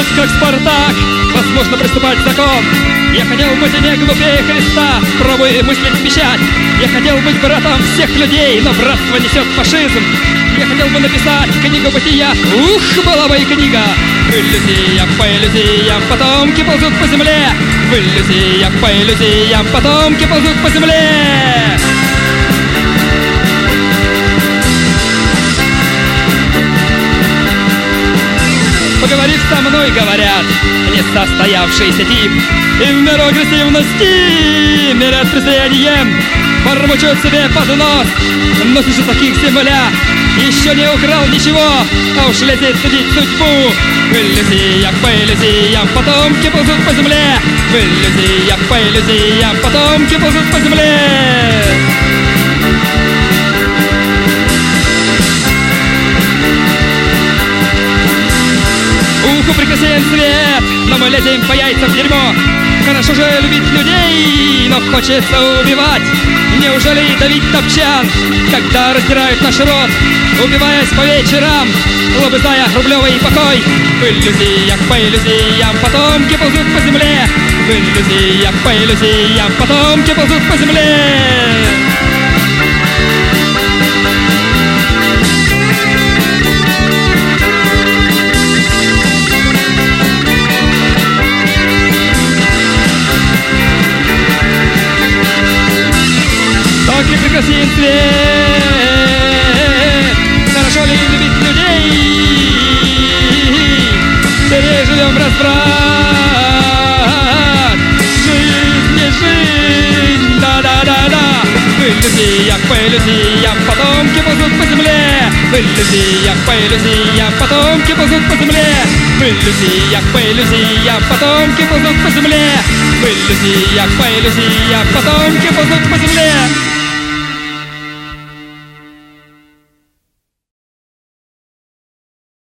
быть как Спартак, возможно приступать к закон. Я хотел быть не глупее Христа, пробуя мыслить печать. Я хотел быть братом всех людей, но братство несет фашизм. Я хотел бы написать книгу бытия, ух, была бы и книга. В иллюзиях по иллюзиям потомки ползут по земле. В иллюзиях по иллюзиям потомки ползут по земле. Поговорив со мной, говорят, несостоявшийся тип. И в меру агрессивности мерят презрением. Бормочут себе под нос, носишь у таких земля. Еще не украл ничего, а уж лезет судить судьбу. В иллюзиях по иллюзиям потомки ползут по земле. В иллюзиях по иллюзиям потомки ползут по земле. Уху прекрасен свет, но мы лезем по яйцам в дерьмо. Хорошо же любить людей, но хочется убивать. Неужели давить топчан, когда раздирают наш род, убиваясь по вечерам, лобызая рублевый покой? В иллюзиях по иллюзиям потомки ползут по земле. В иллюзиях по иллюзиям потомки ползут по земле. Так ли прекрасен свет, хорошо ли любить людей? Переживем разврат, жизнь не жизнь, да-да-да-да. В иллюзиях по иллюзиям потомки ползут по земле. В иллюзиях по иллюзиям потомки ползут по земле. В иллюзиях по иллюзиям потомки ползут по земле. В иллюзиях по иллюзиям потомки ползут по земле.